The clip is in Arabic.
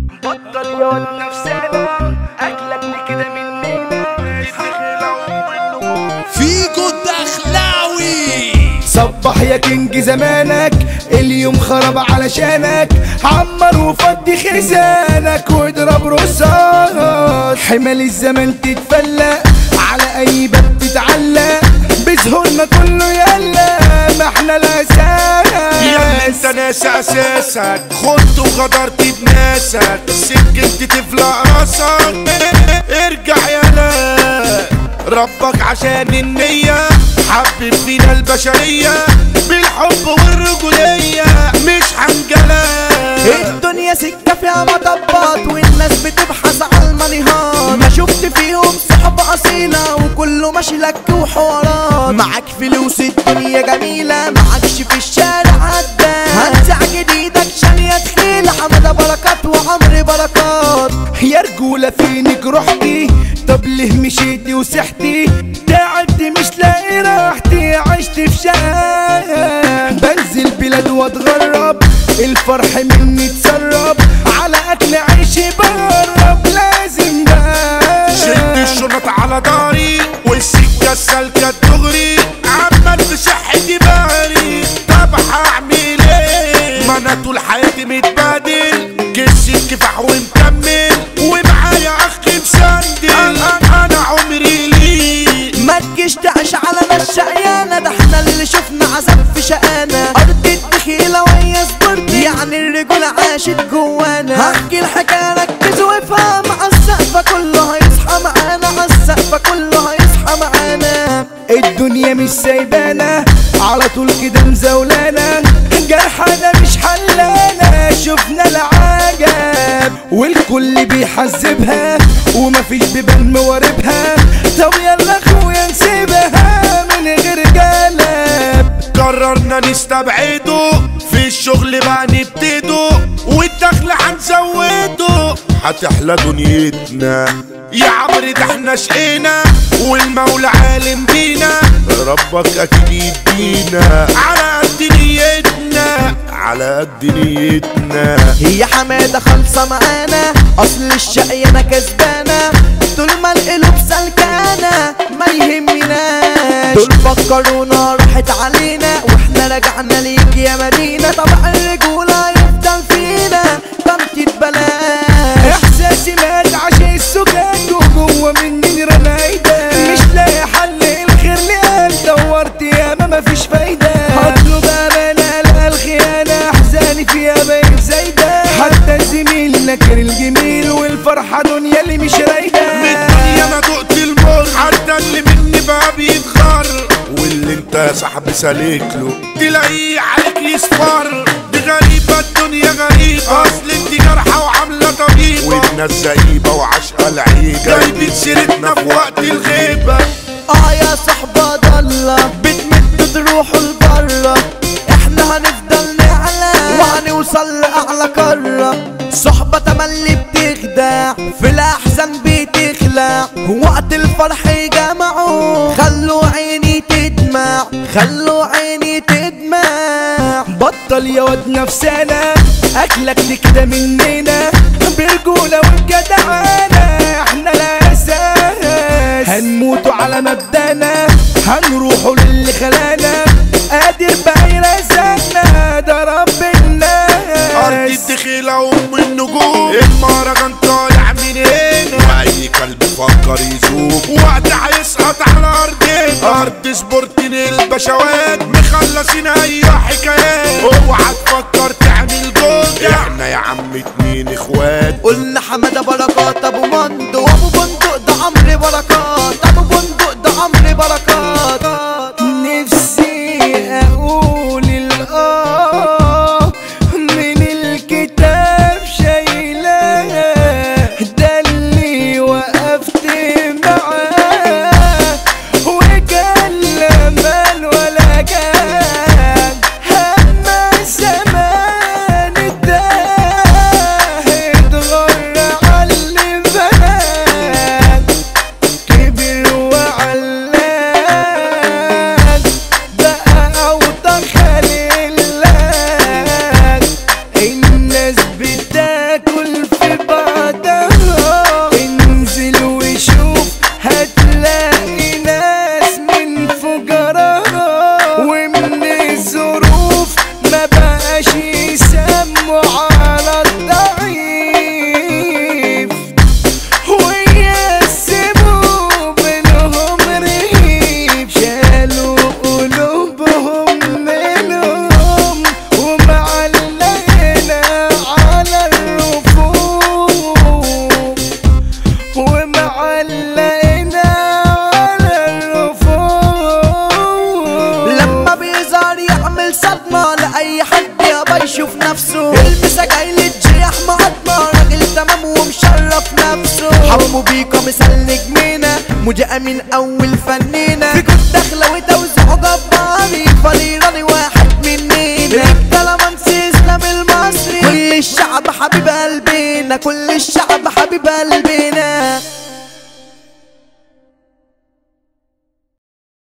بطل يقعد نفسنا اكلك كده مننا فيكو الدخلاوي. صبح يا كينج زمانك اليوم خرب علشانك، عمر وفضي خزانك واضرب رصاص. حمل الزمن تتفلق على اي باب تتعلق، بسهولنا كله يلا ما احنا الاساس. يلا انت ناسي اساسك، خدت وغدرت بناسك، سكنت تفلق راسك. ارجع يلا ربك عشان النية حبب فينا البشرية بالحب والرجولية مش حنجلة. الدنيا سكة فيها مطبات والناس بتبحث على المنهار، ما شفت فيهم صحبة أصيلة وكله ماشي لك وحوارات. معاك فلوس الدنيا جميلة، معاكش في الشارع عداد، هنزع جديدك شانية تخيل حمادة بركات وعمري بركات. يا رجولة فينك رحتي، طب ليه مشيتي وسحتي؟ تعبت مش لاقي راحتي، عشت في شقاق. بنزل بلاد واتغرب، الفرح مني تسرب، على اكل عيشي بهرب لازم بقى. شد الشنط على داري والسكة السالكة الدغري، عمال في صحتي باري. طب هعمل ايه؟ ما انا طول حياتي متبادل، كيس الكفاح ومكمل ومعايا اخ مسندل. انا عمري ليه ما تجيش تعيش على ناس شقيانة، ده احنا اللي شفنا عذاب في شقانا. أرض الدخيلة وهي صبرت، يعني الرجولة عاشت جوانا. هحكي الحكاية ركز وافهم، عالسقفة كله هيصحى معانا، عالسقفة كله هيصحى معانا. الدنيا مش سايبانا على طول كده مزولانا، جرحنا مش حلانا، شفنا العجب والكل بيحذبها ومفيش بيبان مواربها. طب يلا اخويا نسيبها من غير جلب. قررنا نستبعده، في الشغل بقى نبتده والدخل هنزوده، هتحلى دنيتنا يا عمري. ده احنا شقينا والمولى عالم بينا، ربك اكيد يدينا على قد نيتنا، على قد نيتنا. هي حمادة خالصة معانا، أصل الشقيانة كسبانة، طول ما القلوب سلكانة ما يهمناش. دول فكرونا راحت علينا واحنا رجعنا ليك يا مدينة. طبع الرجولة يفضل فينا طنطة بلاش. احساسي مات عشان السكات وجوه مني رمايدة، مش لاقي حل الخير لقال دورت ياما مفيش فايدة. هطلب امانة لقى الخيانة، احزاني فيها باين زايدة. حتى الزميل نكر الجميل والفرحة دنيا اللي مش رايدة. من الدنيا انا دقت المر، حتى اللي مني بقى بيتغر، واللي انت يا صاحبي سالكله تلاقيه عليك يصفر. دي غريبة الدنيا غريبة، اصل انت جارحة وعاملة طبيبة، والناس زئيبة وعشقة لعيبة، جايبين سيرتنا في وقت الغيبة. يا صحبة ضالة بتمد تروحوا لبرا، احنا هنفضل نعلى وهنوصل لأعلى قارة. صحبة تملي بتخدع، في الأحزان بتخلع، وقت الفرح يجمعوا، خلوا عيني تدمع، خلوا عيني تدمع. بطل يا واد نفسنا اكلك كده مننا، برجولة والجدعانة احنا الاساس. هنموتوا على مبدأنا، هنروحوا للي خلانا، قادر بقى يرزقنا ده رب الناس. ارض الدخيلة ام النجوم، المهرجان طالع من هنا، واي كلب فكر يزوم وقت هيسقط على ارضنا. ارض سبورتين البشوات مخلصين اي حكايات، اوعى تفكر تعمل جوجة، احنا يا عم اتنين اخوات. قلنا حمادة بركات ابو مندو وابو بندق ده عمري بركات، ابو بندق ده عمري بركات. نفسي اقول الاه من الكتاب شايلاه، ده اللي وقفت معاه وكان لا مال ولا كان، هما زمان اتغر على اللي فات. مجاء من اول فنينا فيكو الدخلة وتوزيع جباري فريراني واحد مننا رجالة منسي اسلام المصري كل الشعب حبيب قلبنا كل الشعب حبيب قلبنا